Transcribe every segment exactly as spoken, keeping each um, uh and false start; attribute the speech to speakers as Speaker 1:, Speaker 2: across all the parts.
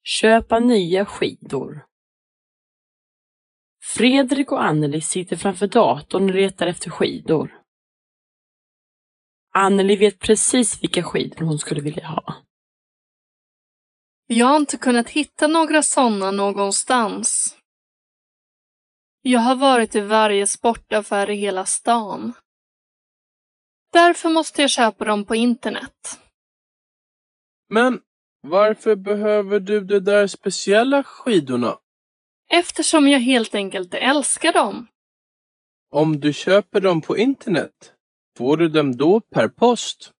Speaker 1: Köpa nya skidor. Fredrik och Anneli sitter framför datorn och letar efter skidor. Anneli vet precis vilka skidor hon skulle vilja ha.
Speaker 2: Jag har inte kunnat hitta några sådana någonstans. Jag har varit i varje sportaffär i hela stan. Därför måste jag köpa dem på internet.
Speaker 3: Men varför behöver du de där speciella skidorna?
Speaker 2: Eftersom jag helt enkelt älskar dem.
Speaker 3: Om du köper dem på internet, får du dem då per post?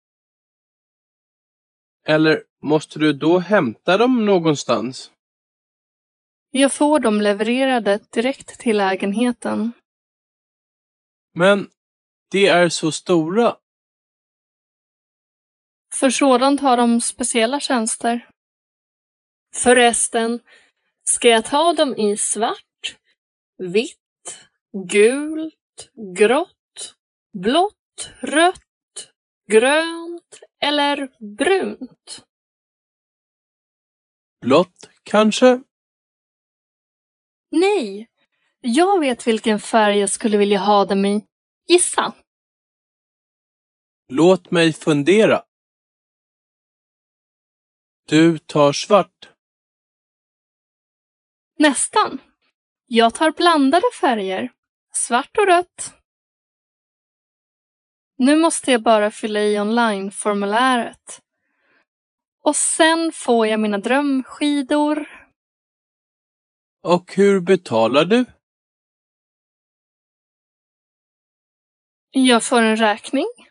Speaker 3: Eller måste du då hämta dem någonstans?
Speaker 2: Jag får dem levererade direkt till lägenheten.
Speaker 3: Men det är så stora.
Speaker 2: För sådant har de speciella tjänster. Förresten, ska jag ta dem i svart, vitt, gult, grått, blått, rött, grönt eller brunt?
Speaker 3: Blått kanske?
Speaker 2: Nej, jag vet vilken färg jag skulle vilja ha dem i. Gissa!
Speaker 3: Låt mig fundera. Du tar svart.
Speaker 2: Nästan. Jag tar blandade färger. Svart och rött. Nu måste jag bara fylla i online-formuläret. Och sen får jag mina drömskidor.
Speaker 3: Och hur betalar du?
Speaker 2: Jag får en räkning.